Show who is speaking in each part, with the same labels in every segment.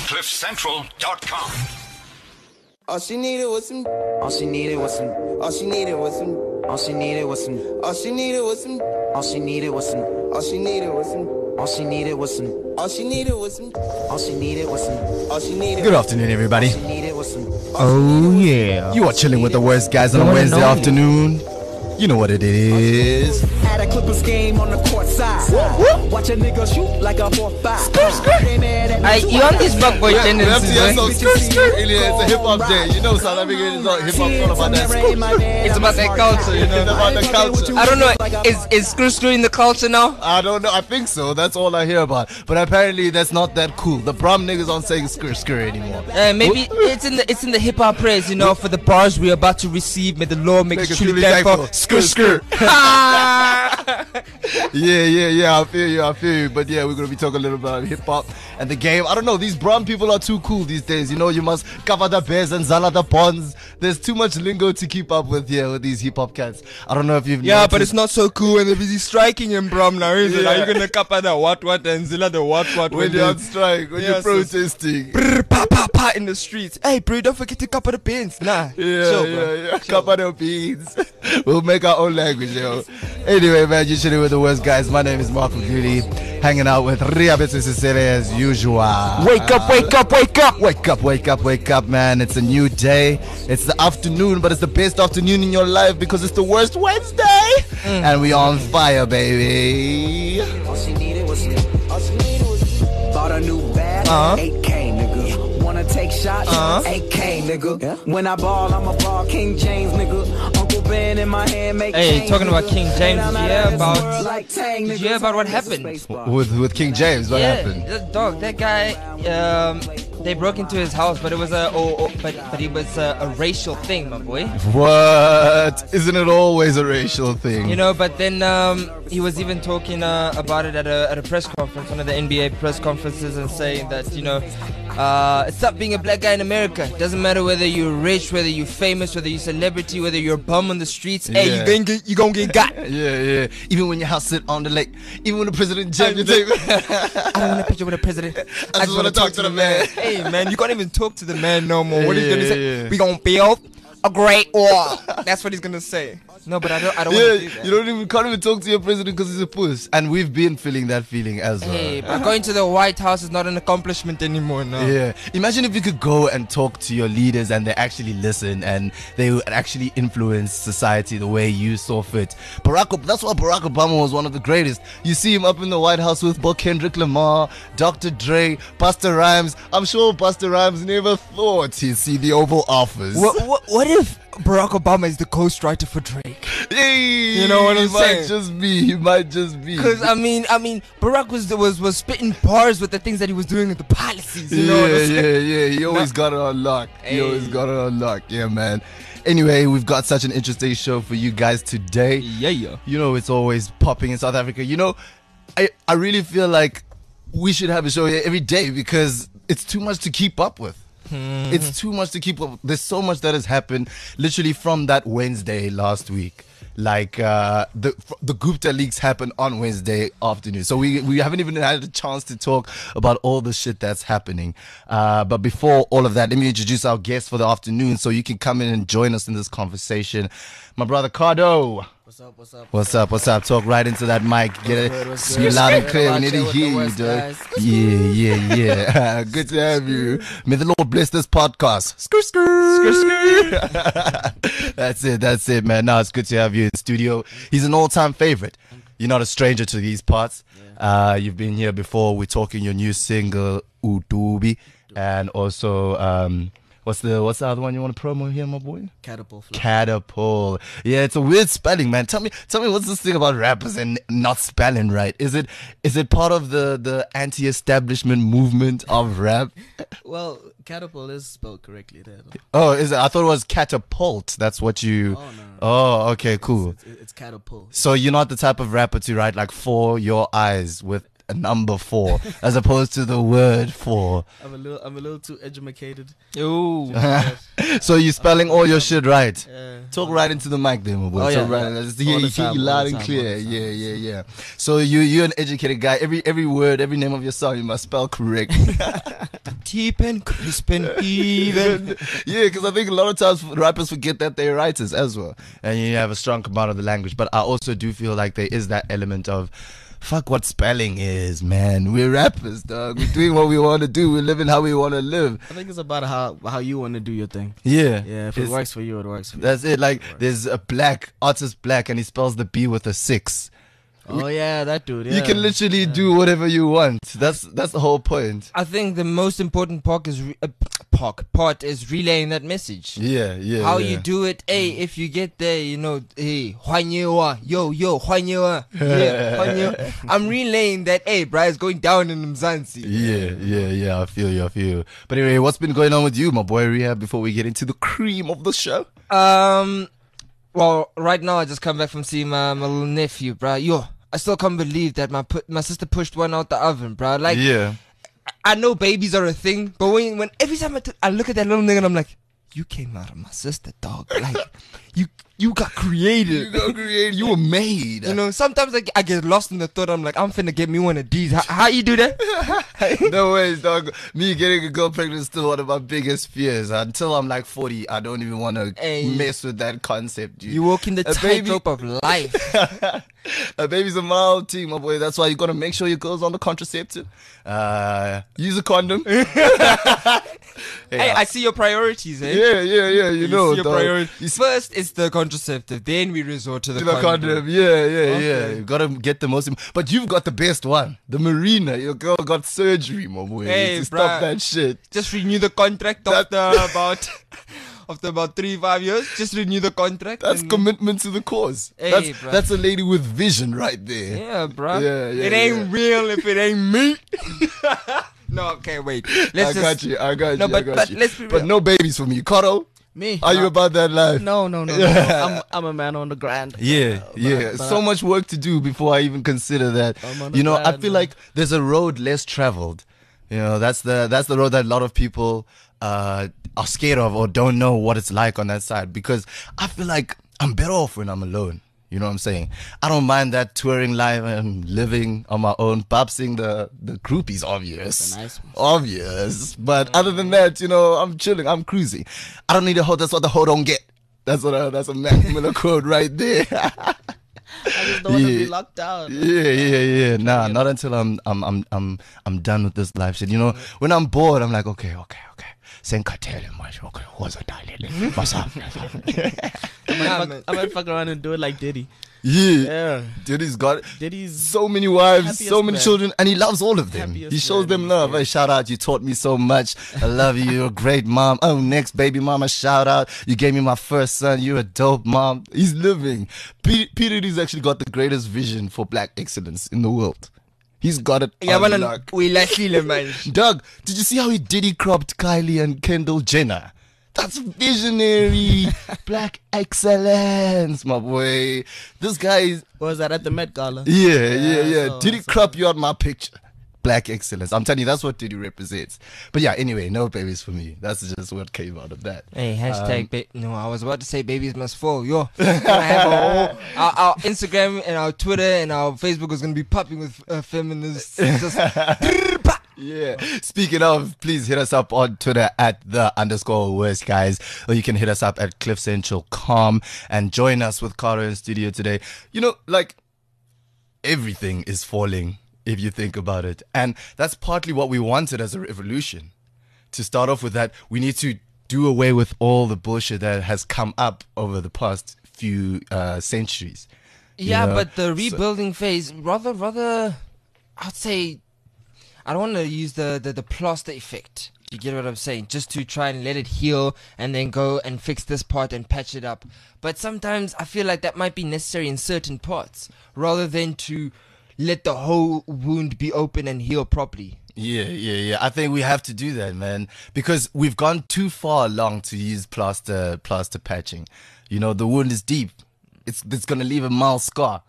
Speaker 1: CliffCentral.com.
Speaker 2: All she needed was some. All she needed was some. All she needed was some. All she needed was some. All she needed was some. All she needed was some. All she needed was some. All she needed was some. All she needed was some. All she needed was some. All she needed.
Speaker 3: Good afternoon, everybody.
Speaker 4: Oh yeah.
Speaker 3: You are chilling with the worst guys on a Wednesday afternoon. You know what it is.
Speaker 5: At a Clippers game on the court side. Watch a nigga shoot like a 4-5.
Speaker 4: You on this fuck boy tendencies, man?
Speaker 3: It's a hip hop day. You know South Africa is hip hop all about that.
Speaker 4: It's about that culture, you know.
Speaker 3: It's about the culture.
Speaker 4: I don't know. Is screw in the culture now?
Speaker 3: I don't know. I think so. That's all I hear about. But apparently that's not that cool. The prom niggas aren't saying screw anymore.
Speaker 4: Maybe it's in the hip hop praise, you know, for the bars we're about to receive. May the Lord make it truly thankful.
Speaker 3: Screw. Yeah. I feel you. But yeah, we're gonna be talking a little bit about hip hop and the game. I don't know. These brown people are too cool these days. You know, you must cover the bears and zala the bonds. There's too much lingo to keep up with here with these hip hop cats. I don't know if you've noticed.
Speaker 4: But it's not so cool when they're busy striking in Brom now, is it? Are you gonna cover the what and zilla the what
Speaker 3: when you're on strike, when you're protesting?
Speaker 4: Pa in the streets. Hey, bro, don't forget to cover the pins. Nah.
Speaker 3: Yeah. Cover the beans. We'll make our own language, yo. Anyway, man, you're chilling with the worst guys. My name is Marco Beauty, hanging out with Ria Betsisele as usual.
Speaker 4: Wake
Speaker 3: up, man. It's a new day. It's the afternoon, but it's the best afternoon in your life because it's the worst Wednesday. And we on fire, baby.
Speaker 5: All she needed was bought a new bag, 8K, nigga. Wanna take shots, 8K, nigga. When I ball, I'm a ball, King James, nigga. Uncle Ben in my hand, make
Speaker 4: talking about King James, did you hear about what happened?
Speaker 3: With King James, what happened?
Speaker 4: Dog, that guy, they broke into his house, but it was a racial thing, my boy.
Speaker 3: What? Isn't it always a racial thing?
Speaker 4: You know, but then he was even talking about it at a press conference, one of the NBA press conferences, and saying that, you know, stop being a black guy in America. It doesn't matter whether you're rich, whether you're famous, whether you're celebrity, whether you're a bum on the streets. Hey, you gonna get got.
Speaker 3: Yeah. Even when your house sit on the lake, even when the president jump, you take.
Speaker 4: I don't want a picture with the president.
Speaker 3: I just want to talk to the man.
Speaker 4: Hey, man, you can't even talk to the man no more. What he's gonna say? We gonna build a great wall. That's what he's gonna say. No, but I don't want to do that.
Speaker 3: You can't even talk to your president because he's a puss. And we've been feeling that feeling as well.
Speaker 4: Hey, but going to the White House is not an accomplishment anymore now.
Speaker 3: Yeah. Imagine if you could go and talk to your leaders and they actually listen and they would actually influence society the way you saw fit. That's why Barack Obama was one of the greatest. You see him up in the White House with Kendrick Lamar, Dr. Dre, Busta Rhymes. I'm sure Busta Rhymes never thought he'd see the Oval Office.
Speaker 4: What if Barack Obama is the ghostwriter for Drake?
Speaker 3: Hey,
Speaker 4: you know what I'm saying?
Speaker 3: He might just be.
Speaker 4: Because I mean, Barack was spitting bars with the things that he was doing with the policies. You know what I'm saying?
Speaker 3: Yeah. He always got it on lock. Yeah, man. Anyway, we've got such an interesting show for you guys today.
Speaker 4: Yeah.
Speaker 3: You know, it's always popping in South Africa. You know, I really feel like we should have a show here every day because it's too much to keep up with. It's too much to keep up. There's so much that has happened literally from that Wednesday last week. Like the Gupta leaks happened on Wednesday afternoon. So we haven't even had a chance to talk about all the shit that's happening. But before all of that, let me introduce our guest for the afternoon so you can come in and join us in this conversation. My brother Cardo. What's up? Talk right into that mic. Get it. Be loud and clear. We need to hear you, dude. Yeah. Good to have you. May the Lord bless this podcast. Screw. That's it, man. No, it's good to have you in the studio. He's an all-time favorite. You're not a stranger to these parts. You've been here before. We're talking your new single, Utubi, and also what's the other one you want to promo here, my boy? Catapult. Yeah, it's a weird spelling, man. Tell me what's this thing about rappers and not spelling right? Is it part of the anti-establishment movement of rap?
Speaker 6: Well, catapult is spelled correctly there.
Speaker 3: Oh, is it? I thought it was catapult. That's what you.
Speaker 6: Oh, no.
Speaker 3: Oh, okay, cool.
Speaker 6: It's catapult.
Speaker 3: So you're not the type of rapper to write like For Your Eyes with a number 4 as opposed to the word for.
Speaker 6: I'm a little too educated.
Speaker 4: Ooh.
Speaker 3: So you're spelling all your shit right.
Speaker 6: Yeah.
Speaker 3: Talk right into the mic there, my boy.
Speaker 6: Oh, yeah,
Speaker 3: Talk right.
Speaker 6: yeah.
Speaker 3: Let's
Speaker 6: All
Speaker 3: hear
Speaker 6: the
Speaker 3: you
Speaker 6: time,
Speaker 3: loud
Speaker 6: all the
Speaker 3: and
Speaker 6: time,
Speaker 3: clear.
Speaker 6: all the time.
Speaker 3: Yeah. So you're an educated guy. Every word, every name of your song, you must spell correct.
Speaker 4: Deep and crisp and even.
Speaker 3: Yeah, because I think a lot of times rappers forget that they're writers as well, and you have a strong command of the language. But I also do feel like there is that element of, fuck what spelling is, man. We're rappers, dog. We're doing what we want to do. We're living how we want to live.
Speaker 6: I think it's about how you want to do your thing.
Speaker 3: Yeah.
Speaker 6: Yeah, if it
Speaker 3: It's-
Speaker 6: works for you, it works for you.
Speaker 3: That's it. Like, there's a black artist, black, and he spells the B with a 6.
Speaker 6: Oh yeah, that dude. Yeah.
Speaker 3: You can literally do whatever you want. That's the whole point.
Speaker 4: I think the most important part is relaying that message.
Speaker 3: Yeah.
Speaker 4: How
Speaker 3: yeah.
Speaker 4: you do it, hey, if you get there, you know, hey, Hwanyewa, yo, Hwanyewa, yeah, Hwanyewa. I'm relaying that, hey, bro, it's going down in Mzansi.
Speaker 3: Yeah. I feel you. But anyway, what's been going on with you, my boy Rehab, before we get into the cream of the show?
Speaker 4: Well, right now I just come back from seeing my little nephew, bro. Yo, I still can't believe that my sister pushed one out the oven, bro. Like,
Speaker 3: Yeah.
Speaker 4: I know babies are a thing, but when every time I look at that little nigga and I'm like, you came out of my sister, dog. Like, you got created.
Speaker 3: You were made.
Speaker 4: You know, sometimes I get lost in the thought. I'm like, I'm finna get me one of these. How you do that?
Speaker 3: No ways, dog. Me getting a girl pregnant is still one of my biggest fears. Until I'm like 40, I don't even want to
Speaker 4: Hey.
Speaker 3: mess with that concept, dude.
Speaker 4: You walk in the
Speaker 3: A baby-
Speaker 4: tightrope of life.
Speaker 3: A baby's a mild thing, my boy. That's why you gotta make sure your girl's on the contraceptive. Use a condom.
Speaker 4: Hey, I see your priorities, eh?
Speaker 3: Yeah. You know,
Speaker 4: see your
Speaker 3: dog.
Speaker 4: priorities.
Speaker 3: You see
Speaker 4: First, it's the contraceptive. Then we resort to the
Speaker 3: the
Speaker 4: condom.
Speaker 3: condom. Yeah. You gotta get the most. But you've got the best one, the Marina. Your girl got surgery, my boy.
Speaker 4: Hey,
Speaker 3: to
Speaker 4: bruh.
Speaker 3: stop that shit.
Speaker 4: Just renew the contract
Speaker 3: That-
Speaker 4: after about 3-5 years. Just renew the contract.
Speaker 3: That's
Speaker 4: and-
Speaker 3: commitment to the cause.
Speaker 4: Hey, bruh.
Speaker 3: That's a lady with vision right there.
Speaker 4: Yeah, bro.
Speaker 3: Yeah,
Speaker 4: it ain't
Speaker 3: yeah.
Speaker 4: real if it ain't me. No, okay, wait. Let's
Speaker 3: I got you.
Speaker 4: No, but let's be real.
Speaker 3: But no babies for me. Cotto,
Speaker 6: Me?
Speaker 3: are you about that life?
Speaker 6: No.
Speaker 3: Yeah.
Speaker 6: I'm a man on the grind.
Speaker 3: Yeah.
Speaker 6: but-
Speaker 3: So much work to do before I even consider that.
Speaker 6: I'm on the
Speaker 3: You know, I
Speaker 6: grind,
Speaker 3: feel
Speaker 6: man.
Speaker 3: like there's a road less traveled. You know, that's the road that a lot of people are scared of or don't know what it's like on that side. Because I feel like I'm better off when I'm alone. You know what I'm saying? I don't mind that touring life and living on my own. Babsing the groupies, obvious.
Speaker 6: That's a nice one.
Speaker 3: Obvious. But other than that, you know, I'm chilling. I'm cruising. I don't need a hoe. That's what the hoe don't get. That's a Mac Miller quote right there.
Speaker 6: I just don't want to
Speaker 3: Yeah.
Speaker 6: be locked down.
Speaker 3: Yeah. Nah, not until I'm done with this life shit. You know, when I'm bored, I'm like, okay. Senkatele much. Okay, what's a darling? What's up?
Speaker 6: I might fuck around and do it like Diddy.
Speaker 3: Yeah. Diddy's got
Speaker 6: Diddy's
Speaker 3: so many wives,
Speaker 6: Happiest
Speaker 3: so many
Speaker 6: man.
Speaker 3: children, and he loves all of them.
Speaker 6: Happiest
Speaker 3: He shows
Speaker 6: man,
Speaker 3: them love.
Speaker 6: yeah.
Speaker 3: Hey, shout out, you taught me so much. I love you. You're a great mom. Oh, next baby mama, shout out. You gave me my first son. You're a dope mom. He's living. P Diddy's actually got the greatest vision for black excellence in the world. He's got it.
Speaker 4: Yeah,
Speaker 3: on
Speaker 4: man,
Speaker 3: lock.
Speaker 4: we like feeling, man.
Speaker 3: Doug, did you see how he Diddy cropped Kylie and Kendall Jenner? That's visionary black excellence, my boy. This guy is
Speaker 6: What was that at the Met Gala?
Speaker 3: yeah.
Speaker 6: so-
Speaker 3: Diddy crop you out my picture? Black excellence. I'm telling you, that's what Diddy represents. But yeah, anyway, no babies for me. That's just what came out of that.
Speaker 4: Hey, hashtag no, I was about to say babies must fall. Yo, we're gonna have a whole, our Instagram and our Twitter and our Facebook is gonna be popping with feminists. Just,
Speaker 3: Yeah. Speaking of, please hit us up on Twitter at @the_worst guys, or you can hit us up at cliffcentral.com and join us with Carter in studio today. You know, like everything is falling if you think about it, and that's partly what we wanted as a revolution. To start off with that, we need to do away with all the bullshit that has come up over the past few centuries.
Speaker 4: yeah,
Speaker 3: know,
Speaker 4: but the rebuilding phase, rather, I'd say, I don't want to use the plaster effect. You get what I'm saying? Just to try and let it heal and then go and fix this part and patch it up. But sometimes I feel like that might be necessary in certain parts rather than to let the whole wound be open and heal properly.
Speaker 3: Yeah. I think we have to do that, man, because we've gone too far along to use plaster patching. You know, the wound is deep. It's gonna leave a mild scar.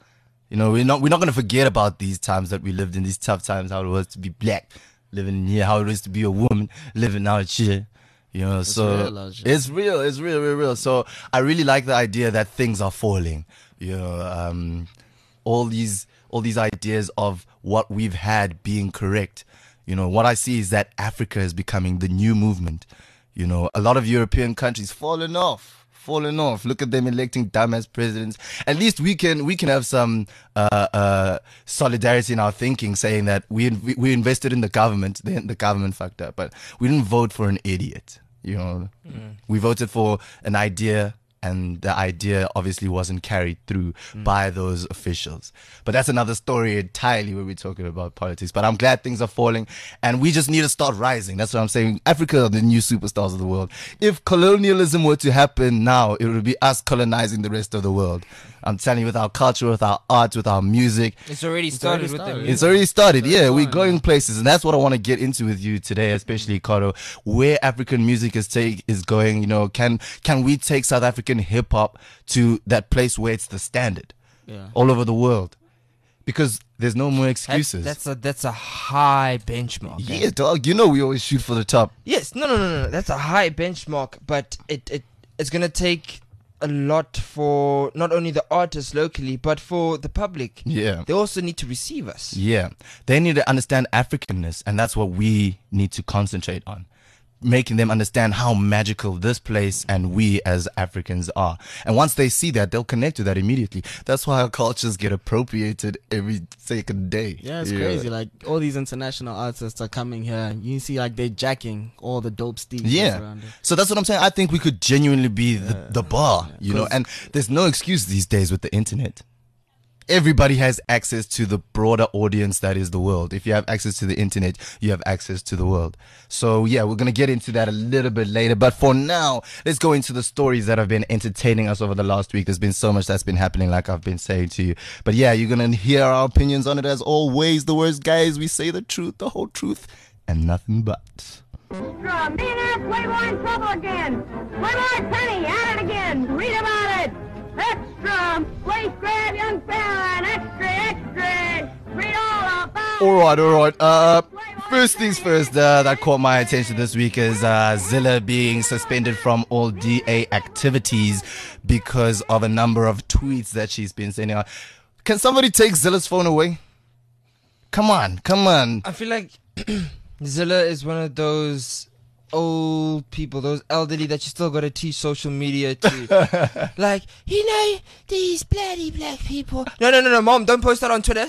Speaker 3: You know, we're not going to forget about these times that we lived in, these tough times, how it was to be black living in here, how it is to be a woman living out here. You know, it's real. So I really like the idea that things are falling. You know, all these ideas of what we've had being correct. You know, what I see is that Africa is becoming the new movement. You know, a lot of European countries falling off. Look at them electing dumbass presidents. At least we can have some solidarity in our thinking, saying that we invested in the government. Then the government fucked up, but we didn't vote for an idiot. You know, we voted for an idea, and the idea obviously wasn't carried through by those officials. But that's another story entirely when we're talking about politics. But I'm glad things are falling, and we just need to start rising. That's what I'm saying. Africa are the new superstars of the world. If colonialism were to happen now, it would be us colonizing the rest of the world. I'm telling you, with our culture, with our art, with our music.
Speaker 4: It's already started.
Speaker 3: It's already started. Yeah, we're going places, and that's what I want to get into with you today, especially Cotto. Where African music is going. You know, can we take South African hip hop to that place where it's the standard all over the world? Because there's no more excuses.
Speaker 4: That's a high benchmark.
Speaker 3: Yeah, dog. You know we always shoot for the top.
Speaker 4: Yes, no. That's a high benchmark, but it's gonna take a lot for not only the artists locally, but for the public.
Speaker 3: Yeah.
Speaker 4: They also need to receive us.
Speaker 3: Yeah. They need to understand Africanness, and that's what we need to concentrate on. Making them understand how magical this place and we as Africans are. And once they see that, they'll connect to that immediately. That's why our cultures get appropriated every second day.
Speaker 6: Yeah, it's crazy. Like, all these international artists are coming here. You see, like, they're jacking all the dope Steve.
Speaker 3: Yeah. So that's what I'm saying. I think we could genuinely be the bar, you know, and there's no excuse these days with the internet. Everybody has access to the broader audience that is the world. If you have access to the internet, you have access to the world. So yeah, we're going to get into that a little bit later. But for now, let's go into the stories that have been entertaining us over the last week. There's been so much that's been happening, like I've been saying to you. But yeah, you're going to hear our opinions on it as always. The worst, guys, we say the truth, the whole truth, and nothing but.
Speaker 1: Extra, millionaire Playboy in trouble again. Playboy Penny at it again. Read about it. Extra, place grab young fella and extra. Read all about it.
Speaker 3: All right. First things first, that caught my attention this week is Zilla being suspended from all DA activities because of a number of tweets that she's been sending out. Can somebody take Zilla's phone away? Come on.
Speaker 4: I feel like Zilla is one of those old people, those elderly that you still got to teach social media to. Like, you know, these bloody black people. No, Mom, don't post that on Twitter.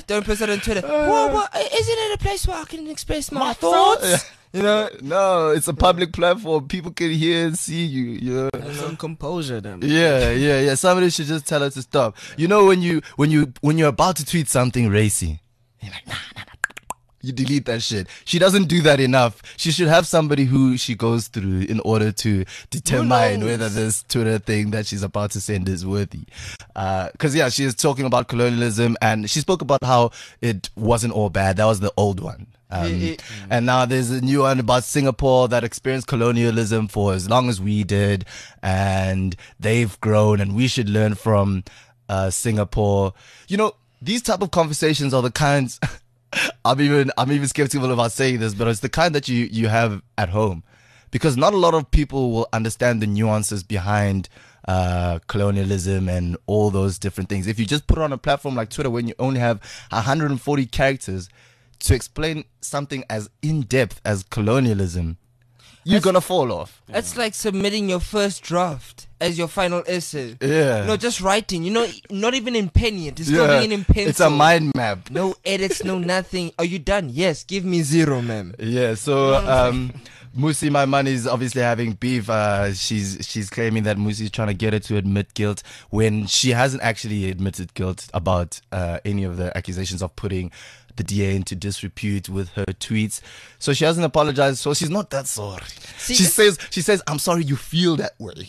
Speaker 4: What? Isn't it a place where I can express my thoughts? You know?
Speaker 3: No, it's a public platform. People can hear and see you. You know?
Speaker 6: Some composure, then.
Speaker 3: Yeah. Somebody should just tell her to stop. You know, when you're about to tweet something racy, you're like, nah. You delete that shit. She doesn't do that enough. She should have somebody who she goes through in order to determine whether this Twitter thing that she's about to send is worthy. Because, yeah, she is talking about colonialism, and she spoke about how it wasn't all bad. That was the old one. And now there's a new one about Singapore that experienced colonialism for as long as we did, and they've grown, and we should learn from Singapore. You know, these type of conversations are the kinds... I'm even skeptical about saying this, but it's the kind that you have at home, because not a lot of people will understand the nuances behind colonialism and all those different things. If you just put it on a platform like Twitter, when you only have 140 characters to explain something as in-depth as colonialism, you're gonna fall off.
Speaker 4: It's like submitting your first draft as your final essay.
Speaker 3: Yeah.
Speaker 4: No, just writing. You know, not even in pen yet. It's still being in pencil.
Speaker 3: It's a mind map.
Speaker 4: No edits, no nothing. Are you done? Yes. Give me 0, ma'am.
Speaker 3: Yeah. So, Musi, my money, is obviously having beef. She's claiming that Musi is trying to get her to admit guilt when she hasn't actually admitted guilt about any of the accusations of putting the DA into disrepute with her tweets. So she hasn't apologized, so she's not that sorry. She says, I'm sorry you feel that way.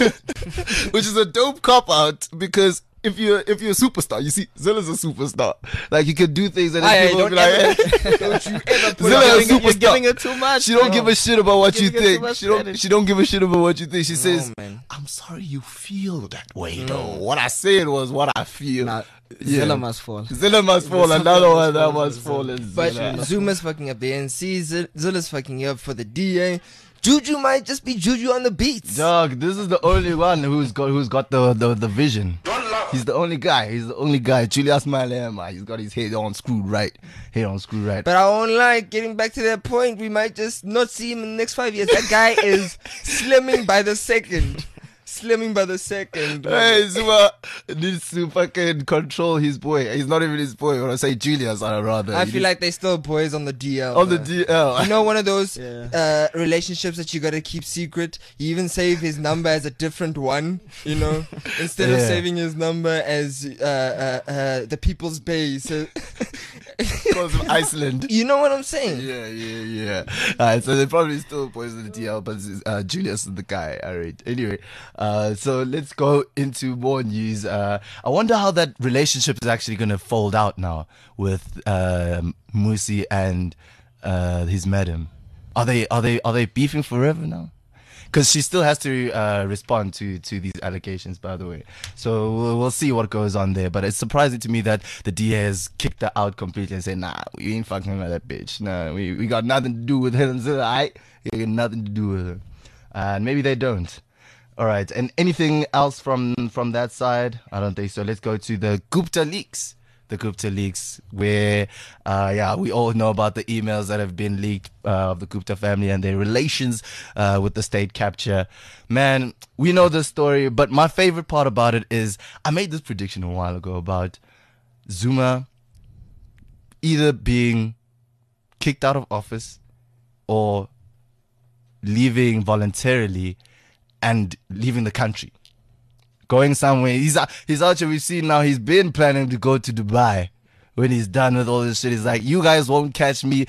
Speaker 3: Which is a dope cop-out, because if you're a superstar, you see, Zilla's a superstar. Like, you can do things and then people will be like, hey,
Speaker 6: don't you ever put
Speaker 3: Zilla is a superstar.
Speaker 6: You're giving her too much.
Speaker 3: She don't give a shit about what you think. She don't give a shit about what you think. She says, I'm sorry you feel that way, though. What I said was what I feel.
Speaker 6: Nah, Zilla must fall.
Speaker 3: Zilla must fall. Another one that must fall. Is
Speaker 4: But
Speaker 3: Zilla.
Speaker 4: Zuma's fucking up the NC. Zilla's fucking up for the DA. Juju might just be Juju on the beats.
Speaker 3: Dog, this is the only one who's got the vision. He's the only guy. Julius Malema. He's got his head on screwed right.
Speaker 4: But I won't lie, getting back to that point, we might just not see him in the next 5 years. That guy is slimming by the second.
Speaker 3: Hey, Zuma needs to fucking control his boy. He's not even his boy. When I say Julius, I'd rather.
Speaker 4: I feel like they still boys on the DL.
Speaker 3: On the DL.
Speaker 4: You know, one of those relationships that you gotta keep secret. You even save his number as a different one, you know, instead of saving his number as the People's Bay. So
Speaker 3: Because of Iceland.
Speaker 4: you know what I'm saying?
Speaker 3: Yeah. Alright, so they're probably still boys in the DL, but Julius is the guy. Alright. Anyway, so let's go into more news. I wonder how that relationship is actually going to fold out now with Musi and his madam. Are they beefing forever now? Because she still has to respond to these allegations, by the way. So we'll see what goes on there. But it's surprising to me that the DA has kicked her out completely and said, nah, we ain't fucking with that bitch. Nah, we got nothing to do with her. Alright? We got nothing to do with her. And maybe they don't. All right. And anything else from that side? I don't think so. Let's go to the Gupta leaks. The Gupta leaks, where, we all know about the emails that have been leaked of the Gupta family and their relations with the state capture. Man, we know the story, but my favorite part about it is I made this prediction a while ago about Zuma either being kicked out of office or leaving voluntarily and leaving the country. Going somewhere. He's out here. We've seen now he's been planning to go to Dubai when he's done with all this shit. He's like, you guys won't catch me.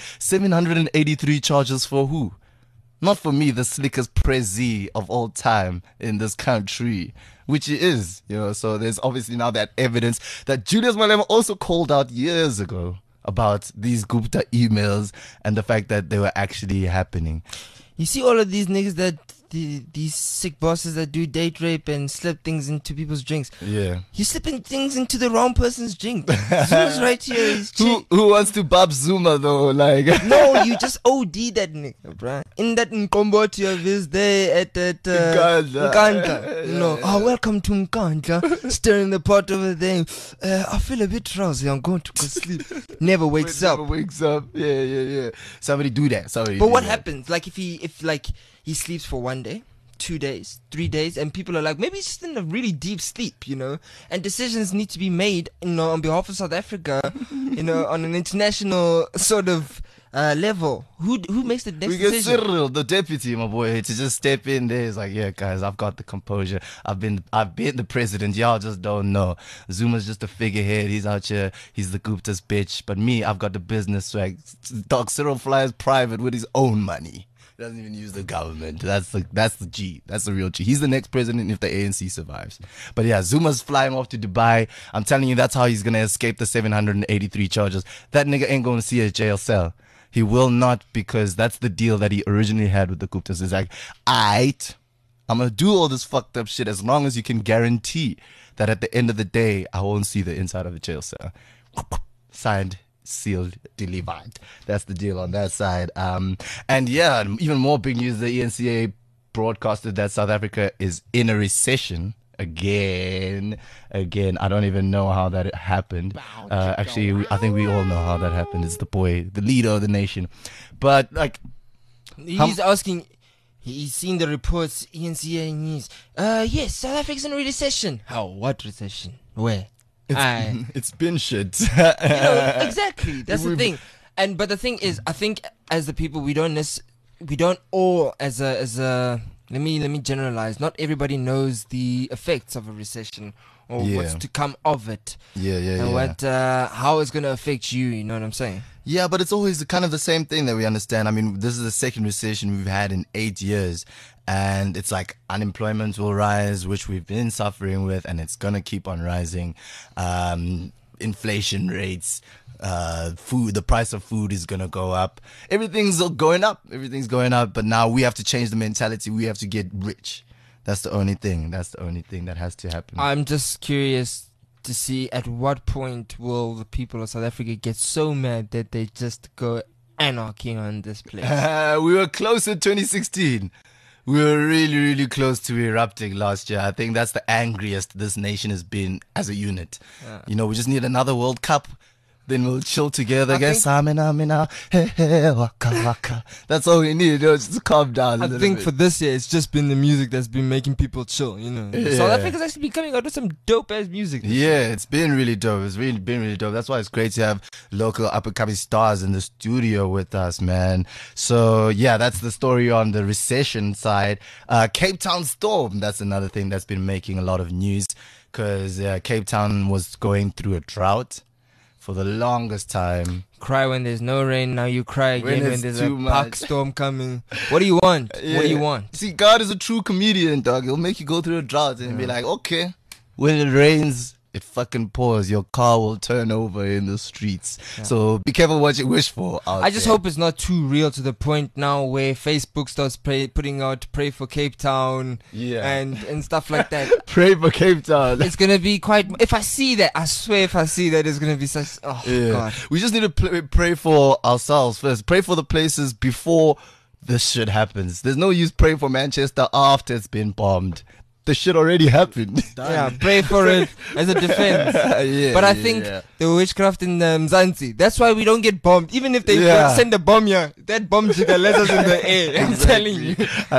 Speaker 3: 783 charges for who? Not for me, the slickest prezi of all time in this country, which he is, you know. So there's obviously now that evidence that Julius Malema also called out years ago about these Gupta emails and the fact that they were actually happening.
Speaker 4: You see all of these niggas that these sick bosses that do date rape and slip things into people's drinks.
Speaker 3: Yeah.
Speaker 4: You're slipping things into the wrong person's drink. Zuma's right here.
Speaker 3: Who wants to bab Zuma though? Like
Speaker 4: no, you just OD that nigga, bruh. In that Nkomboti of his day at that Nkandla. No. Oh, welcome to Nkandla. Stirring the pot over there. I feel a bit drowsy. I'm going to go sleep. Never wakes up.
Speaker 3: Never wakes up. Yeah. Somebody do that.
Speaker 4: But what happens? Like if he sleeps for 1 day, 2 days, 3 days, and people are like, maybe he's just in a really deep sleep, you know, and decisions need to be made, you know, on behalf of South Africa, you know, on an international sort of level. Who makes the next
Speaker 3: we get
Speaker 4: decision?
Speaker 3: Cyril, the deputy, my boy, to just step in there. It's like, yeah, guys, I've got the composure. I've been the president. Y'all just don't know. Zuma's just a figurehead. He's out here. He's the Gupta's bitch. But me, I've got the business swag. Dog Cyril flies private with his own money. Doesn't even use the government. That's the G. That's the real G. He's the next president if the ANC survives. But yeah, Zuma's flying off to Dubai. I'm telling you, that's how he's gonna escape the 783 charges. That nigga ain't gonna see a jail cell. He will not, because that's the deal that he originally had with the Guptas. It's like, aight, I'm gonna do all this fucked up shit as long as you can guarantee that at the end of the day, I won't see the inside of a jail cell. Signed, sealed, delivered. That's the deal on that side. And yeah, even more big news, the ENCA broadcasted that South Africa is in a recession again. I don't even know how that happened. Actually, I think we all know how that happened. It's the boy, the leader of the nation. But like,
Speaker 4: he's asking, he's seen the reports, ENCA news. Yes, South Africa's in a recession. How? What recession? Where?
Speaker 3: It's been shit.
Speaker 4: You know, exactly. That's the thing. But the thing is, I think as the people, we don't all as a let me generalize. Not everybody knows the effects of a recession or what's to come of it. And how it's gonna affect you. You know what I'm saying?
Speaker 3: Yeah, but it's always kind of the same thing that we understand. I mean, this is the second recession we've had in 8 years. And it's like unemployment will rise, which we've been suffering with, and it's going to keep on rising. Inflation rates, food, the price of food is going to go up. Everything's going up. But now we have to change the mentality. We have to get rich. That's the only thing. That's the only thing that has to happen.
Speaker 4: I'm just curious to see at what point will the people of South Africa get so mad that they just go anarchy on this place.
Speaker 3: We were close in 2016. We were really, really close to erupting last year. I think that's the angriest this nation has been as a unit. You know, we just need another World Cup. Then we'll chill together again. Samina, hey, hey, waka, waka. That's all we need. You know, just calm down.
Speaker 4: I think for this year, it's just been the music that's been making people chill. You know, South Africa's actually been coming out with some dope ass music.
Speaker 3: Yeah, it's been really dope. It's really been really dope. That's why it's great to have local up and coming stars in the studio with us, man. So yeah, that's the story on the recession side. Cape Town storm. That's another thing that's been making a lot of news because Cape Town was going through a drought for the longest time.
Speaker 4: Cry when there's no rain. Now you cry again when there's a park storm coming. What do you want? Yeah. What do you want?
Speaker 3: See, God is a true comedian, dog. He'll make you go through a drought and be like, okay, when it rains, it fucking pours. Your car will turn over in the streets. Yeah. So be careful what you wish for.
Speaker 4: I just hope it's not too real to the point now where Facebook starts putting out pray for Cape Town and stuff like that.
Speaker 3: Pray for Cape Town.
Speaker 4: It's gonna be quite. If I see that, I swear, if I see that, it's gonna be such. Oh God.
Speaker 3: We just need to pray for ourselves first. Pray for the places before this shit happens. There's no use praying for Manchester after it's been bombed. The shit already happened.
Speaker 4: Yeah, pray for it as a defense. But I think the witchcraft in Mzansi, that's why we don't get bombed. Even if they send a bomb here, that bomb should have left us in the air. I'm telling you.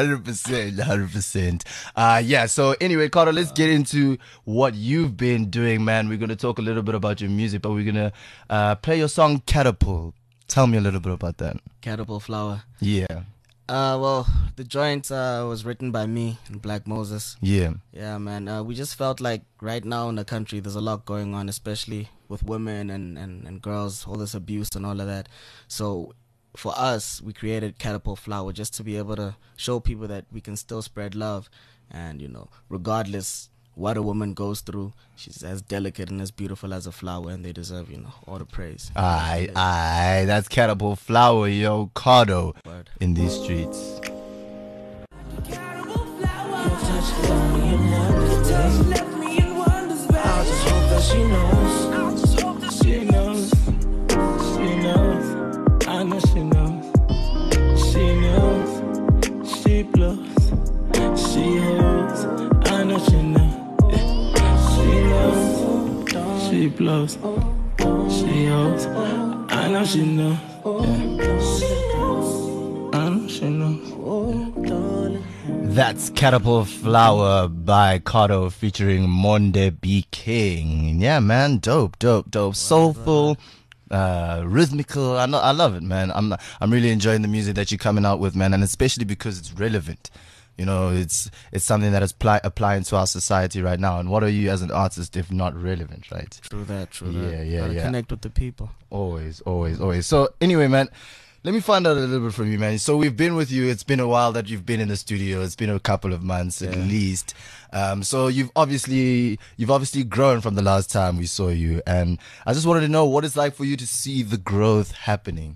Speaker 3: 100%. Yeah, so anyway, Carter, let's get into what you've been doing, man. We're going to talk a little bit about your music, but we're going to play your song Catapult. Tell me a little bit about that.
Speaker 6: Catapult Flower.
Speaker 3: Yeah.
Speaker 6: Well, the joint was written by me and Black Moses.
Speaker 3: Yeah.
Speaker 6: Yeah, man. We just felt like right now in the country there's a lot going on, especially with women and girls, all this abuse and all of that. So for us, we created Catapult Flower just to be able to show people that we can still spread love. And, you know, regardless what a woman goes through, she's as delicate and as beautiful as a flower, and they deserve, you know, all the praise.
Speaker 3: Aye, that's Catapult Flower, yo, Cardo, in these streets.
Speaker 7: She blows, she holds, I know she knows. I know she knows.
Speaker 3: That's Catapult Flower by Cardo featuring Monde B. King. Yeah, man, dope. Soulful, rhythmical. I love it, man. I'm really enjoying the music that you're coming out with, man, and especially because it's relevant. You know, it's something that is applying to our society right now. And what are you as an artist if not relevant, right?
Speaker 6: True that.
Speaker 3: Yeah.
Speaker 6: Connect with the people.
Speaker 3: Always. So anyway, man, let me find out a little bit from you, man. So we've been with you. It's been a while that you've been in the studio. It's been a couple of months at least. So you've obviously grown from the last time we saw you. And I just wanted to know what it's like for you to see the growth happening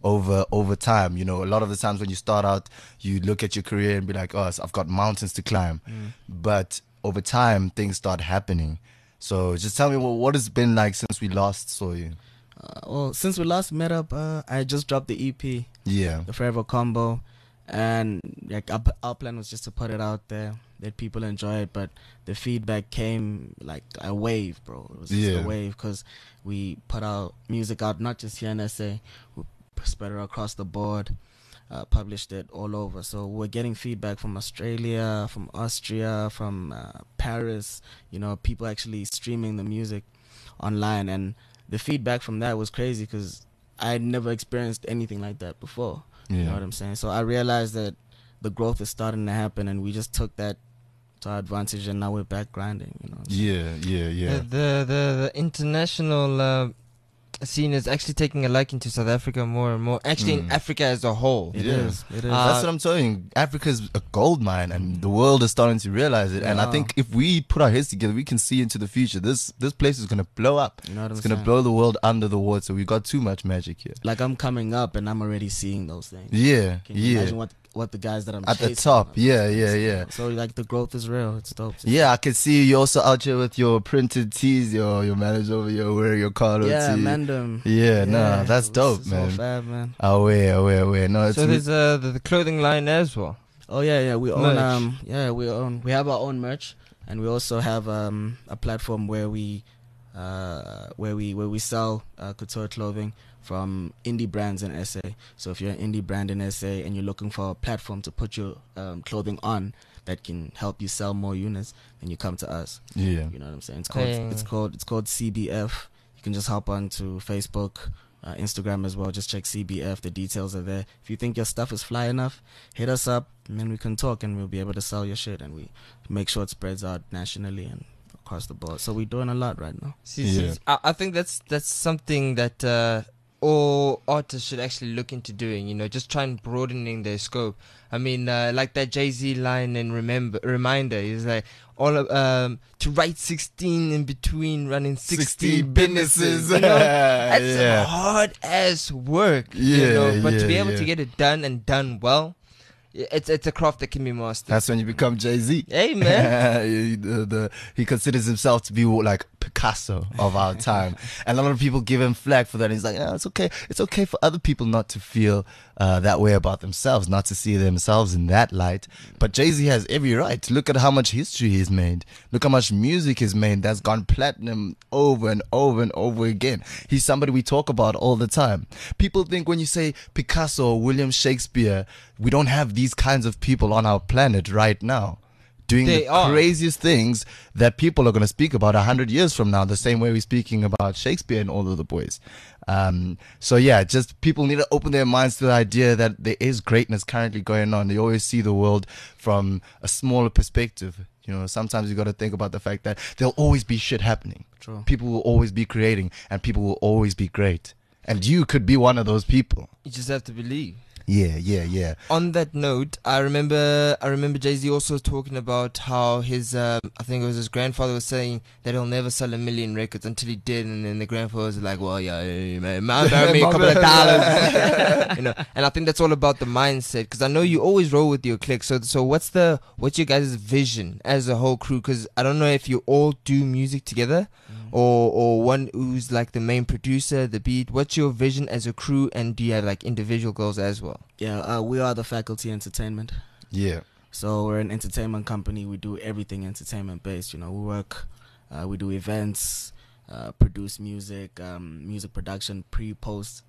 Speaker 3: over time. You know, a lot of the times when you start out, you look at your career and be like, oh, I've got mountains to climb. But over time, things start happening. So just tell me what it's been like since we last saw you.
Speaker 6: Well, since we last met up, I just dropped the EP.
Speaker 3: Yeah.
Speaker 6: The Forever Combo. And like our plan was just to put it out there, let people enjoy it. But the feedback came like a wave, bro. It was just a wave because we put our music out, not just here in SA. We spread it across the board, published it all over. So we're getting feedback from Australia, from Austria, from Paris, you know, people actually streaming the music online. And the feedback from that was crazy because I had never experienced anything like that before. You know what I'm saying? So I realized that the growth is starting to happen, and we just took that to our advantage, and now we're back grinding, you know.
Speaker 3: Yeah.
Speaker 4: The international scene is actually taking a liking to South Africa more and more. Actually, in Africa as a whole.
Speaker 6: It is.
Speaker 3: That's what I'm saying. Africa's a gold mine, and the world is starting to realize it. And I think if we put our heads together, we can see into the future. This place is gonna blow up.
Speaker 6: You know what I'm
Speaker 3: it's
Speaker 6: saying?
Speaker 3: gonna blow the world under the water. We got too much magic here.
Speaker 6: Like I'm coming up, and I'm already seeing those things.
Speaker 3: Yeah,
Speaker 6: Can you imagine what what the guys that I'm
Speaker 3: at the
Speaker 6: chasing,
Speaker 3: top.
Speaker 6: you know?
Speaker 3: Yeah.
Speaker 6: So like the growth is real. It's dope.
Speaker 3: Yeah, I can see you also out here with your printed tees. Your manager over here wearing your Carlo
Speaker 6: yeah,
Speaker 3: tee.
Speaker 6: Mandem.
Speaker 3: Yeah, no, that's dope,
Speaker 6: it's
Speaker 3: man.
Speaker 6: All fab, man.
Speaker 3: Away. No, it's
Speaker 4: So there's the clothing line as well.
Speaker 6: Oh yeah. We
Speaker 4: Merch.
Speaker 6: own. We have our own merch, and we also have a platform where we sell couture clothing from indie brands in SA. So if you're an indie brand in SA and you're looking for a platform to put your clothing on that can help you sell more units, then you come to us.
Speaker 3: Yeah.
Speaker 6: You know what I'm saying? It's called CBF. You can just hop on to Facebook, Instagram as well. Just check CBF. The details are there. If you think your stuff is fly enough, hit us up and then we can talk and we'll be able to sell your shit, and we make sure it spreads out nationally and across the board. So we're doing a lot right now.
Speaker 4: I think that's something that all artists should actually look into doing. You know, just try and broadening their scope. I mean, like that Jay-Z line in Reminder is like all to write 16 in between running 60 businesses. You know? That's some hard ass work. You know? But to be able to get it done and done well, it's a craft that can be mastered.
Speaker 3: That's when you become Jay-Z.
Speaker 4: Hey, man.
Speaker 3: He considers himself to be like Picasso of our time. And a lot of people give him flack for that. He's like, it's okay. It's okay for other people not to feel that way about themselves, not to see themselves in that light. But Jay-Z has every right. Look at how much history he's made. Look how much music he's made that's gone platinum over and over and over again. He's somebody we talk about all the time. People think when you say Picasso or William Shakespeare, we don't have these kinds of people on our planet right now doing the craziest things that people are going to speak about 100 years from now, the same way we're speaking about Shakespeare and all of the boys. So yeah, just people need to open their minds to the idea that there is greatness currently going on. They always see the world from a smaller perspective. You know, sometimes you got to think about the fact that there'll always be shit happening.
Speaker 6: True.
Speaker 3: People will always be creating and people will always be great. And you could be one of those people.
Speaker 4: You just have to believe.
Speaker 3: Yeah.
Speaker 4: On that note, I remember Jay-Z also talking about how his I think it was his grandfather was saying that he'll never sell 1 million records until he did, and then the grandfather was like, well, yeah, man, marry me a couple of dollars, you know. And I think that's all about the mindset, because I know you always roll with your clique. So what's your guys' vision as a whole crew? Because I don't know if you all do music together. Or one who's like the main producer, the beat. What's your vision as a crew, and do you have like individual goals as well?
Speaker 6: Yeah, we are the Faculty Entertainment.
Speaker 3: Yeah.
Speaker 6: So we're an entertainment company. We do everything entertainment based. You know, we work, we do events, produce music, music production, pre-post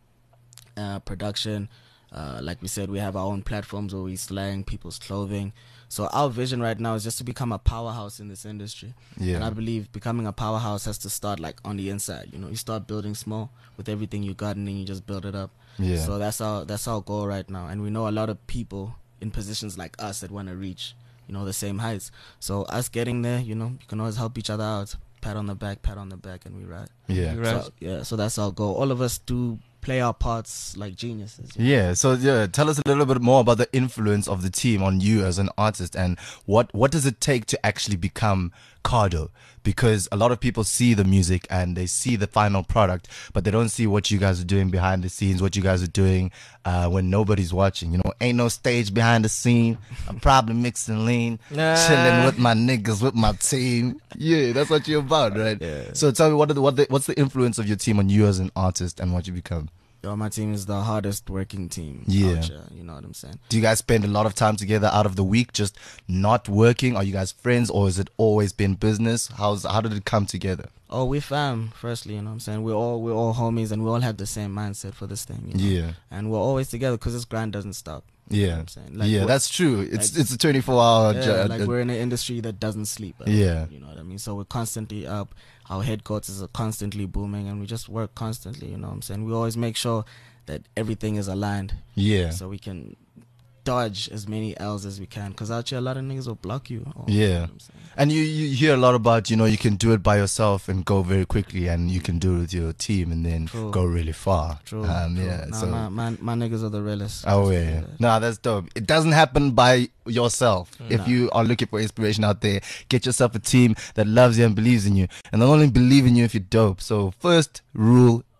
Speaker 6: production. Like we said, we have our own platforms where we slang people's clothing. So our vision right now is just to become a powerhouse in this industry.
Speaker 3: Yeah.
Speaker 6: And I believe becoming a powerhouse has to start like on the inside. You know, you start building small with everything you got, and then you just build it up.
Speaker 3: Yeah.
Speaker 6: So that's our goal right now. And we know a lot of people in positions like us that want to reach, you know, the same heights. So us getting there, you know, you can always help each other out. Pat on the back, and we ride.
Speaker 3: Yeah.
Speaker 6: So that's our goal. All of us do play our parts like geniuses.
Speaker 3: Yeah. So tell us a little bit more about the influence of the team on you as an artist, and what does it take to actually become Cardo? Because a lot of people see the music and they see the final product, but they don't see what you guys are doing behind the scenes, what you guys are doing when nobody's watching. You know, ain't no stage behind the scene. I'm probably mixing lean, chilling with my niggas, with my team. Yeah, that's what you're about, right?
Speaker 6: Yeah.
Speaker 3: So tell me, what's the influence of your team on you as an artist and what you become?
Speaker 6: Yo, my team is the hardest working team.
Speaker 3: Yeah.
Speaker 6: Out here, you know what I'm saying?
Speaker 3: Do you guys spend a lot of time together out of the week just not working? Are you guys friends, or has it always been business? How did it come together?
Speaker 6: Oh, we fam, firstly, you know what I'm saying? We're all homies, and we all have the same mindset for this thing. You know?
Speaker 3: Yeah.
Speaker 6: And we're always together because this grind doesn't stop.
Speaker 3: Yeah.
Speaker 6: You know what I'm saying? Like,
Speaker 3: that's true. It's a 24-hour job.
Speaker 6: Like we're in an industry that doesn't sleep.
Speaker 3: Yeah.
Speaker 6: You know what I mean? So we're constantly up. Our headquarters are constantly booming, and we just work constantly, you know what I'm saying? We always make sure that everything is aligned.
Speaker 3: Yeah.
Speaker 6: So we can dodge as many L's as we can, because out here a lot of niggas will block you.
Speaker 3: Yeah.
Speaker 6: You know what I'm saying?
Speaker 3: And you hear a lot about, you know, you can do it by yourself and go very quickly, and you can do it with your team and then go really far.
Speaker 6: True.
Speaker 3: Yeah.
Speaker 6: Nah,
Speaker 3: so
Speaker 6: my niggas are the realest.
Speaker 3: Oh yeah. Nah, that's dope. It doesn't happen by yourself. If you are looking for inspiration out there, get yourself a team that loves you and believes in you. And they'll only believe in you if you're dope. So first rule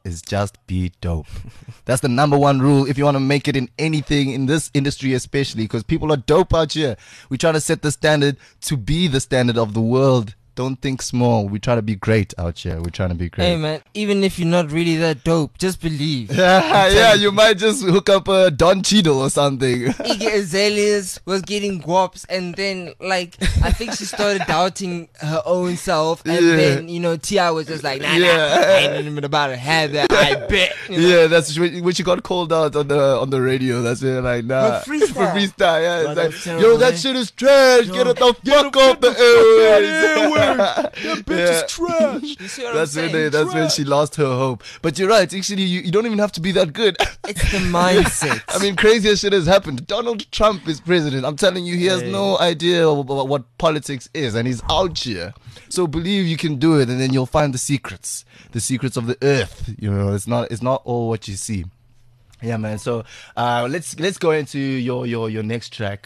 Speaker 3: is just be dope. That's the number one rule if you want to make it in anything in this industry, especially because people are dope out here. We try to set the standard to be the standard of the world. Don't think small. We try to be great out here. We're trying to be great.
Speaker 4: Hey man, even if you're not really that dope, just believe.
Speaker 3: Yeah, you might just hook up a Don Cheadle or something.
Speaker 4: Iggy Azaleas was getting guaps, and then like I think she started doubting her own self, and then T.I. was just like, nah, I ain't even about to have that. I bet.
Speaker 3: Yeah, that's when she got called out on the radio. That's when like nah.
Speaker 4: For freestyle.
Speaker 3: Yeah, it's like, yo, that shit is trash. Get it the fuck off the airwaves. That bitch is trash. That's when she lost her hope. But you're right. Actually, you don't even have to be that good.
Speaker 4: It's the mindset.
Speaker 3: I mean, crazier shit has happened. Donald Trump is president. I'm telling you, he has no idea about what politics is, and he's out here. So believe you can do it, and then you'll find the secrets of the earth. It's not all what you see. Yeah, man. So let's go into your next track,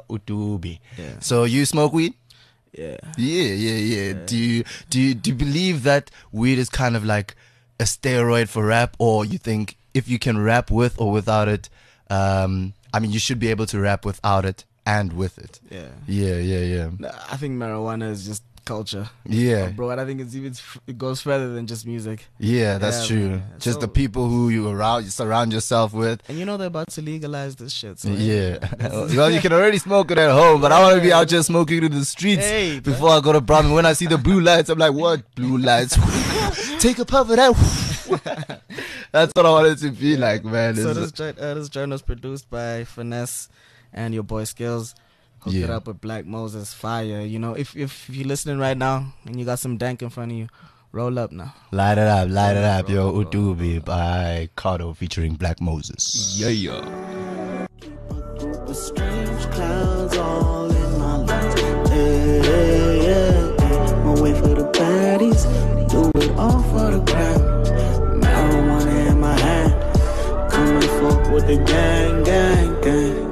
Speaker 3: Utubi.
Speaker 6: Yeah.
Speaker 3: So you smoke weed?
Speaker 6: Yeah.
Speaker 3: Yeah. Do you believe that weed is kind of like a steroid for rap, or you think if you can rap with or without it, I mean, you should be able to rap without it and with it? Yeah.
Speaker 6: I think marijuana is just culture.
Speaker 3: Yeah,
Speaker 6: bro. And I think it goes further than just music.
Speaker 3: Yeah, that's true. Man. Just the people who you surround yourself with.
Speaker 6: And they're about to legalize this shit. So
Speaker 3: yeah. Well, you can already smoke it at home, but I want to be out here smoking it in the streets before I go to Brown. When I see the blue lights, I'm like, what blue lights? Take a puff of that. That's what I want it to be like, man.
Speaker 6: So this joint was produced by Finesse and your boy Skills. Hook it up with Black Moses. Fire. If you're listening right now and you got some dank in front of you, roll up now.
Speaker 3: Light it up. Yo, Utubi by Cardo featuring Black Moses. Yeah.
Speaker 8: Strange clouds all in my life. My way for the baddies, do it all for the crowd. Marijuana in my hand, come and fuck with the gang.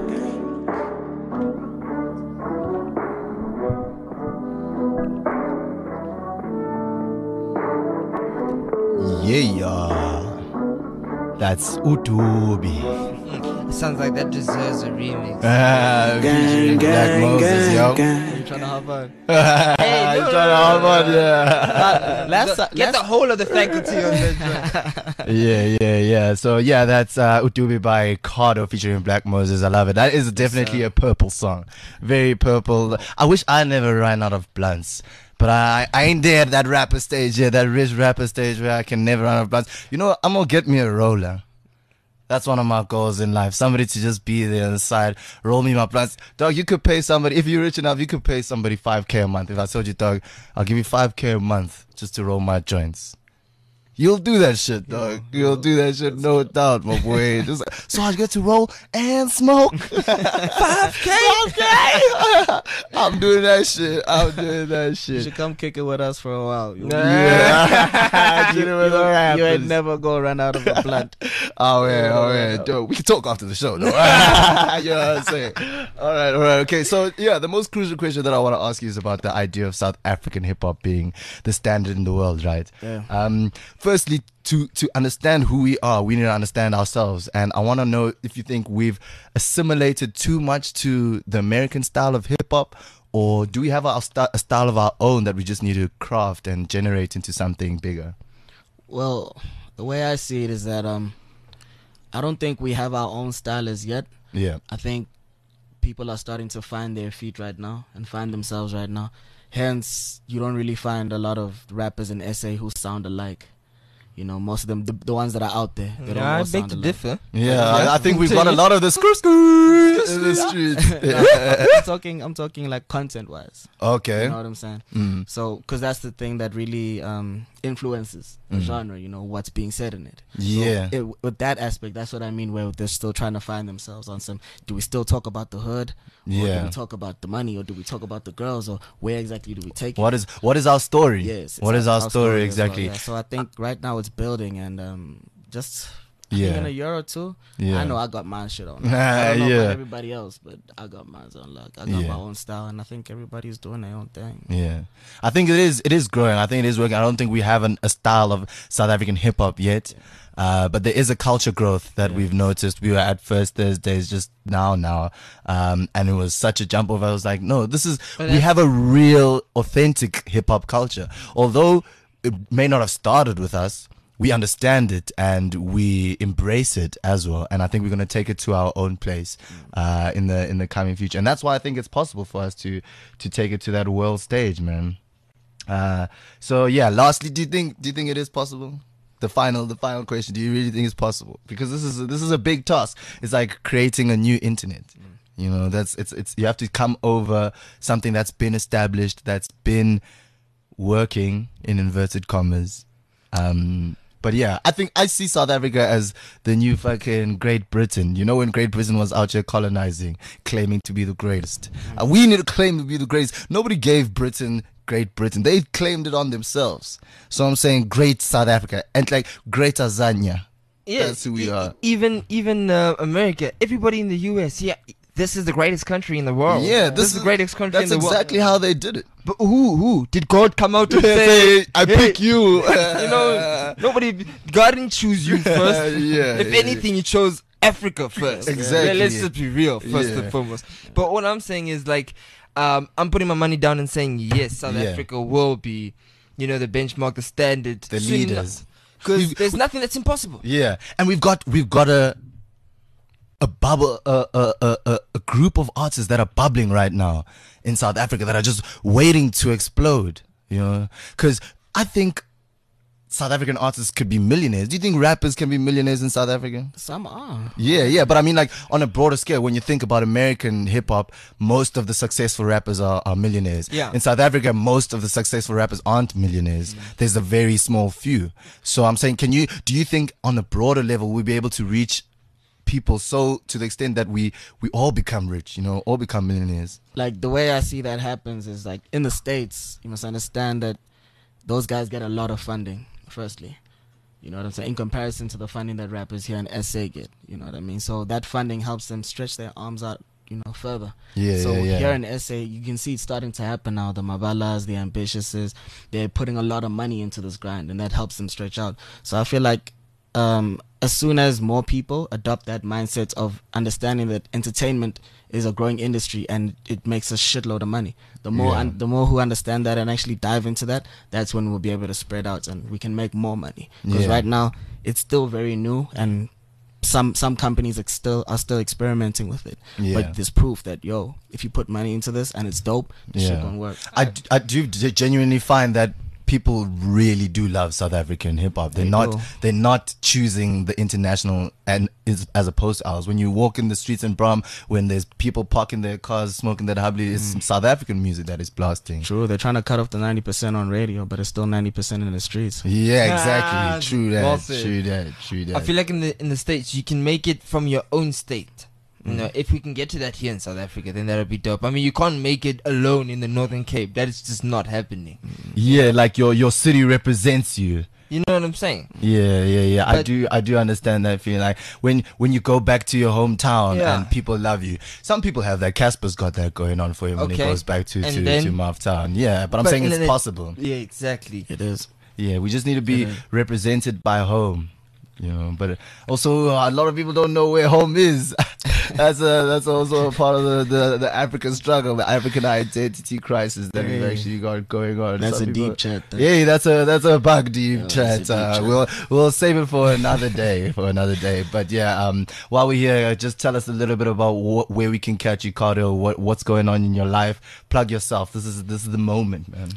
Speaker 3: Yeah, that's Utubi.
Speaker 4: Sounds like that deserves a remix.
Speaker 3: Featuring Black Moses, yo.
Speaker 6: You trying to have fun?
Speaker 4: Hey,
Speaker 3: you trying to have fun, yeah.
Speaker 4: Get the whole of the faculty on that track.
Speaker 3: Yeah. So that's Utubi by Cardo featuring Black Moses. I love it. That is definitely a purple song. Very purple. I wish I never ran out of blunts. But I ain't there at that rapper stage, that rich rapper stage where I can never run out of blunts. I'm gonna get me a roller. That's one of my goals in life. Somebody to just be there on the side, roll me my blunts. Dog, you could pay somebody, if you're rich enough, you could pay somebody $5K a month. If I told you, dog, I'll give you $5K a month just to roll my joints. You'll do that shit, dog. You'll do that shit, no doubt, my boy. So I get to roll and smoke. 5K. I'm doing that shit.
Speaker 6: You should come kick it with us for a while.
Speaker 3: Yeah.
Speaker 6: You ain't never gonna run out of a blunt.
Speaker 3: Oh yeah. Dude, we can talk after the show, though. You know what I'm saying? All right. Okay. So the most crucial question that I want to ask you is about the idea of South African hip hop being the standard in the world, right?
Speaker 6: Yeah.
Speaker 3: Firstly, to understand who we are, we need to understand ourselves. And I want to know if you think we've assimilated too much to the American style of hip hop, or do we have a style of our own that we just need to craft and generate into something bigger?
Speaker 6: Well, the way I see it is that I don't think we have our own style as yet.
Speaker 3: Yeah.
Speaker 6: I think people are starting to find their feet right now and find themselves right now. Hence, you don't really find a lot of rappers in SA who sound alike. Most of them, the ones that are out there, they don't all
Speaker 4: I
Speaker 6: sound
Speaker 4: beg to
Speaker 6: alike.
Speaker 4: differ.
Speaker 3: Yeah, I think we've got a lot of the skr in the streets.
Speaker 6: I'm talking like content-wise.
Speaker 3: Okay.
Speaker 6: You know what I'm saying?
Speaker 3: Mm.
Speaker 6: So, because that's the thing that really influences the genre, what's being said in it.
Speaker 3: Yeah.
Speaker 6: So with that aspect, that's what I mean, where they're still trying to find themselves on some, do we still talk about the hood? Or
Speaker 3: Yeah.
Speaker 6: do we talk about the money? Or do we talk about the girls? Or where exactly do we take it?
Speaker 3: What is our story?
Speaker 6: Yes.
Speaker 3: What is our story
Speaker 6: as well,
Speaker 3: exactly?
Speaker 6: yeah. So I think right now it's building, and just in a year or two.
Speaker 3: Yeah.
Speaker 6: I know I got my shit on. I don't know
Speaker 3: Yeah.
Speaker 6: about everybody else, but I got mine on lock. I got my own style, and I think everybody's doing their own thing.
Speaker 3: Yeah, I think it is growing. I think it is working. I don't think we have a style of South African hip hop yet. But there is a culture growth that we've noticed. We were at First Thursdays just now, and it was such a jump over. I was like, no, we have a real, authentic hip hop culture. Although it may not have started with us, we understand it and we embrace it as well. And I think we're going to take it to our own place in the coming future. And that's why I think it's possible for us to take it to that world stage, man. So yeah, lastly, do you think it is possible? The final question, do you really think it's possible? Because this is a big task. It's like creating a new internet. You know, you have to come over something that's been established, that's been working in inverted commas. But yeah, I think I see South Africa as the new fucking Great Britain. You know, when Great Britain was out here colonizing, claiming to be the greatest. We need to claim to be the greatest. Nobody gave Britain Great Britain. They claimed it on themselves. So I'm saying Great South Africa and like Great Tanzania.
Speaker 4: Yeah,
Speaker 3: that's who we are.
Speaker 4: Even America, everybody in the US, this is the greatest country in the world.
Speaker 3: Yeah,
Speaker 4: this is the greatest country in the world.
Speaker 3: That's exactly how they did it.
Speaker 4: But who did God come out and say,
Speaker 3: I pick you?
Speaker 4: You know, God didn't choose you first. If anything, he chose Africa first.
Speaker 3: Exactly.
Speaker 4: Yeah, let's just be real first and foremost. But what I'm saying is like, I'm putting my money down and saying yes, South Africa will be, you know, the benchmark, the standard,
Speaker 3: the leaders.
Speaker 4: Because there's nothing that's impossible.
Speaker 3: Yeah, and we've got a bubble, a group of artists that are bubbling right now in South Africa that are just waiting to explode. You know, because I think South African artists could be millionaires. Do you think rappers can be millionaires in South Africa?
Speaker 6: Some are.
Speaker 3: Yeah, but I mean, like on a broader scale, when you think about American hip hop, most of the successful rappers are millionaires.
Speaker 4: Yeah.
Speaker 3: In South Africa, most of the successful rappers aren't millionaires. There's a very small few. So I'm saying, do you think on a broader level we'll be able to reach people so to the extent that we all become rich, you know, all become millionaires?
Speaker 6: Like the way I see that happens is like in the States, you must understand that those guys get a lot of funding. Firstly, you know what I'm saying, in comparison to the funding that rappers here in SA get, you know what I mean? So that funding helps them stretch their arms out, you know, further. So here in SA, you can see it's starting to happen now. The Mabalas, the Ambitiouses, they're putting a lot of money into this grind, and that helps them stretch out. So I feel like as soon as more people adopt that mindset of understanding that entertainment is a growing industry and it makes a shitload of money, the more who understand that and actually dive into that, that's when we'll be able to spread out and we can make more money. Because right now it's still very new and some companies are still experimenting with it. But there's proof that if you put money into this and it's dope, shit gonna work.
Speaker 3: I do genuinely find that people really do love South African hip hop. They're not choosing the international and as opposed to ours. When you walk in the streets in Brum, when there's people parking their cars, smoking that hubbly, it's some South African music that is blasting.
Speaker 6: True, they're trying to cut off the 90% on radio, but it's still 90% in the streets.
Speaker 3: Yeah, exactly. True that.
Speaker 4: I feel like in the States, you can make it from your own state. You know, if we can get to that here in South Africa, then that'll be dope. I mean, you can't make it alone in the Northern Cape. That is just not happening.
Speaker 3: Yeah, like your city represents you.
Speaker 4: You know what I'm saying?
Speaker 3: Yeah. But I do understand that feeling. Like when you go back to your hometown and people love you. Some people have that. Casper's got that going on for him when he goes back to Mouthtown. Yeah, but I'm saying it's possible.
Speaker 4: Yeah, exactly.
Speaker 6: It is.
Speaker 3: Yeah, we just need to be represented by home. You know, but also a lot of people don't know where home is. That's also a part of the African struggle, the African identity crisis that we've actually got going on.
Speaker 6: That's a deep chat.
Speaker 3: Yeah, that's a bug deep chat. We'll save it for another day. But yeah, while we're here, just tell us a little bit about where we can catch you, Cardo. What's going on in your life? Plug yourself. This is the moment, man.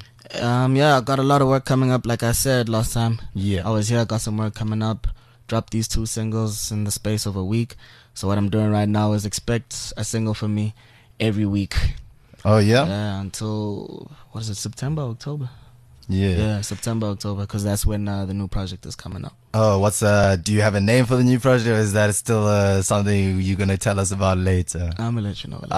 Speaker 6: I got a lot of work coming up. Like I said last time,
Speaker 3: I
Speaker 6: was here. I got some work coming up. Dropped these 2 singles in the space of a week. So what I'm doing right now is expect a single from me every week.
Speaker 3: Oh yeah?
Speaker 6: Yeah, until September, October?
Speaker 3: Yeah,
Speaker 6: September, October, because that's when the new project is coming up.
Speaker 3: Oh, do you have a name for the new project, or is that still something you're gonna tell us about later?
Speaker 6: I'm gonna let you know.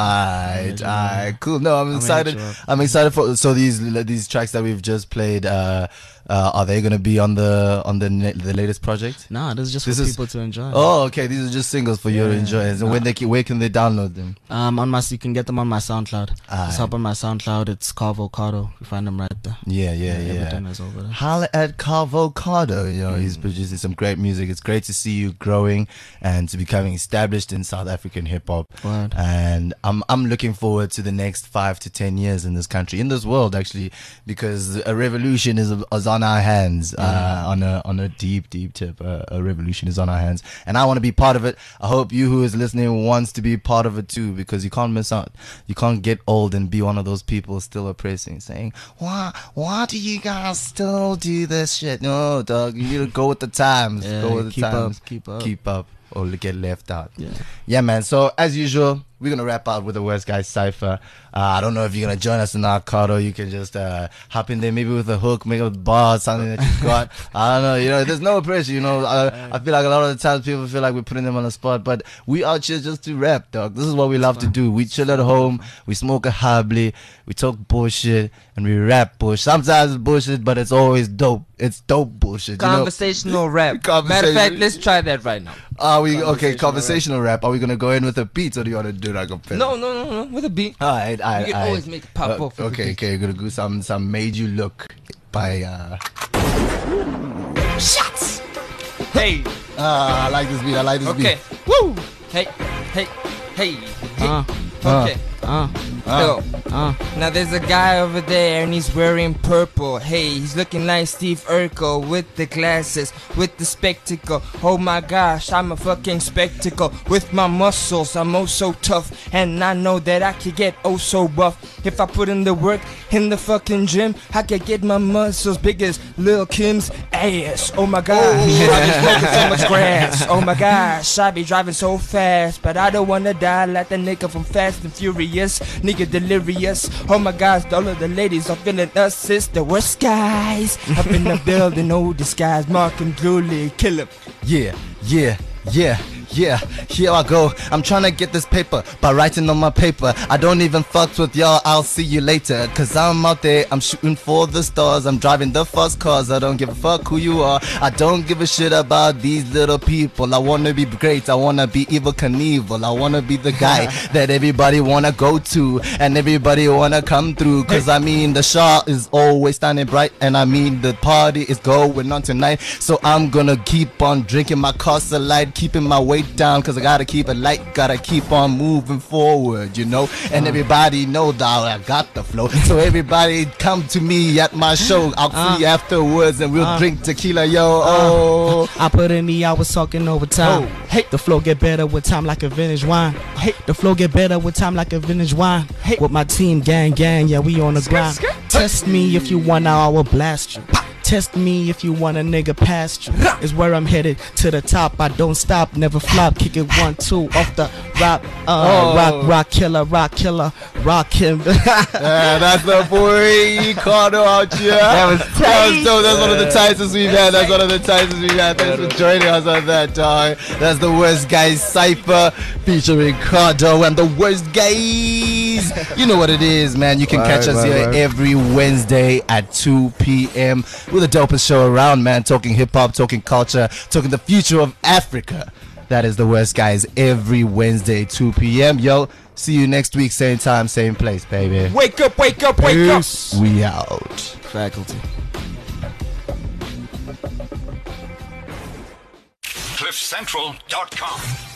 Speaker 3: Alright, cool. No, I'm excited. I'm excited for these tracks that we've just played. Are they gonna be on the latest project?
Speaker 6: Nah, this is just for people to enjoy.
Speaker 3: Oh, okay. These are just singles for you to enjoy. And where can they download them?
Speaker 6: You can get them on my SoundCloud. Just hop on my SoundCloud. It's Carvocado. You find them right there.
Speaker 3: Yeah.
Speaker 6: Everything is over there.
Speaker 3: Holla at Carvocado. He's producing some great music. It's great to see you growing and to becoming established in South African hip hop. And I'm looking forward to the next 5 to 10 years in this country, in this world actually, because a revolution is on our hands. On a deep tip, a revolution is on our hands, and I want to be part of it. I hope you who is listening wants to be part of it too, because you can't miss out. You can't get old and be one of those people still oppressing, saying, why do you guys still do this shit? No, dog, you need to go with the times. Go with the times. Keep up or get left out. Yeah, man. So as usual, we're going to wrap out with the West Guys Cypher. I don't know if you're going to join us in our car, or you can just hop in there maybe with a hook, make a bar, something that you've got. I don't know. There's no pressure. I feel like a lot of the times people feel like we're putting them on the spot, but we out here just to rap, dog. This is what we love to do. We chill at home, we smoke a habli, we talk bullshit, and we rap bullshit. Sometimes it's bullshit, but it's always dope. It's dope bullshit.
Speaker 4: Conversational rap. Matter of fact, let's try that right now.
Speaker 3: Are we okay? Conversational rap. Are we gonna go in with a beat, or do you want to do like a pen?
Speaker 4: No, with a beat.
Speaker 3: Alright.
Speaker 4: You can always make it pop off.
Speaker 3: Okay. You're gonna do some Made You Look by
Speaker 4: Shots. Hey.
Speaker 3: I like this beat.
Speaker 4: Okay. Woo. Hey. Okay. Now there's a guy over there and he's wearing purple. Hey, he's looking like Steve Urkel with the glasses, with the spectacle. Oh my gosh, I'm a fucking spectacle. With my muscles, I'm oh so tough, and I know that I could get oh so buff. If I put in the work in the fucking gym, I could get my muscles big as Lil' Kim's ass. Oh my gosh, I be smoking so much grass. Oh my gosh, I be driving so fast, but I don't wanna die like the nigga from Fast and Furious. Nigga delirious. Oh my gosh, all of the ladies are feeling us. It's the worst guys up in the building, no disguise. Mark and Julie, kill him.
Speaker 3: Yeah. Here I go. I'm trying to get this paper by writing on my paper. I don't even fuck with y'all. I'll see you later. Cause I'm out there, I'm shooting for the stars. I'm driving the fast cars. I don't give a fuck who you are. I don't give a shit about these little people. I wanna be great. I wanna be Evel Knievel. I wanna be the guy that everybody wanna go to and everybody wanna come through. Cause I mean the Shah is always standing bright, and I mean the party is going on tonight. So I'm gonna keep on drinking my Casa Light, keeping my weight down, cause I gotta keep it light, gotta keep on moving forward, and everybody know that I got the flow. So everybody come to me at my show. I'll see you afterwards and we'll drink tequila, yo.
Speaker 6: I put in the hours talking over time. Hey, the flow get better with time like a vintage wine. Hey, the flow get better with time like a vintage wine. Hey, with my team, gang, yeah, we on the grind. Test me if you want, now I will blast you. Test me if you want a nigga past you. Is where I'm headed, to the top. I don't stop, never flop. Kick it 1, 2 off the rock. Rock killer.
Speaker 3: Yeah, that's the boy Ricardo out here. That was dope. That's one of the titles we've had. Thanks for joining us on that, dog. That's the Worst Guys Cypher featuring Ricardo and the Worst Guys. You know what it is, man. You can catch us here every Wednesday at 2 p.m. We're the dopest show around, man. Talking hip-hop, talking culture, talking the future of Africa. That is the Worst Guys every Wednesday, 2 p.m. Yo, see you next week, same time, same place, baby.
Speaker 4: Wake up.
Speaker 3: Peace. We out.
Speaker 6: Faculty.
Speaker 9: CliffCentral.com